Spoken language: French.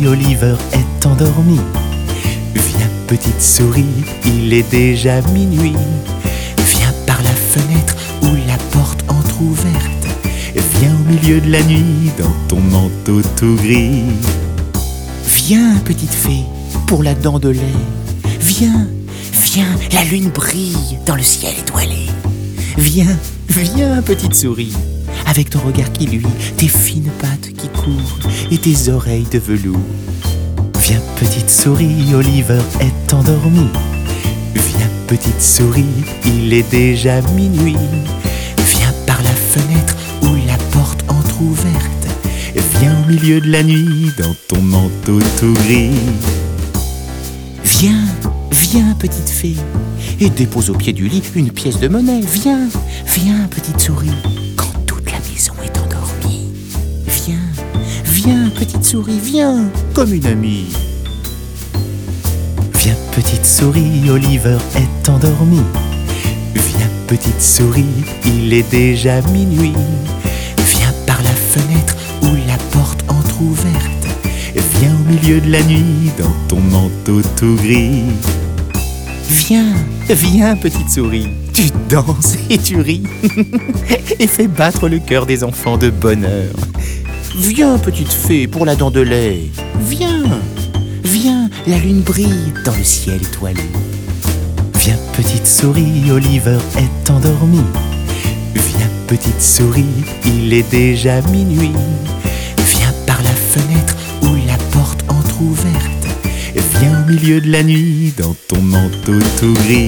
Oliver est endormi. Viens petite souris, il est déjà minuit. Viens par la fenêtre ou la porte entr'ouverte. Viens au milieu de la nuit dans ton manteau tout gris. Viens petite fée pour la dent de lait. Viens, viens, la lune brille dans le ciel étoilé. Viens, viens petite souris, avec ton regard qui luit, tes fines pattes qui courent et tes oreilles de velours. Viens petite souris, Oliver est endormi. Viens petite souris, il est déjà minuit. Viens par la fenêtre ou la porte entr'ouverte. Viens au milieu de la nuit dans ton manteau tout gris. Viens, viens petite fée, et dépose au pied du lit une pièce de monnaie. Viens, viens petite souris, quand toute la maison est endormie. Viens, viens petite souris, viens, comme une amie. Viens petite souris, Oliver est endormi. Viens petite souris, il est déjà minuit. Viens par la fenêtre ou la porte entr'ouverte. Viens au milieu de la nuit dans ton manteau tout gris. Viens, viens petite souris, tu danses et tu ris et fais battre le cœur des enfants de bonheur. Viens petite fée pour la dent de lait. Viens, viens, la lune brille dans le ciel étoilé. Viens petite souris, Oliver est endormi. Viens petite souris, il est déjà minuit. Viens par la fenêtre ou la porte entr'ouverte. Viens au milieu de la nuit dans ton manteau tout gris.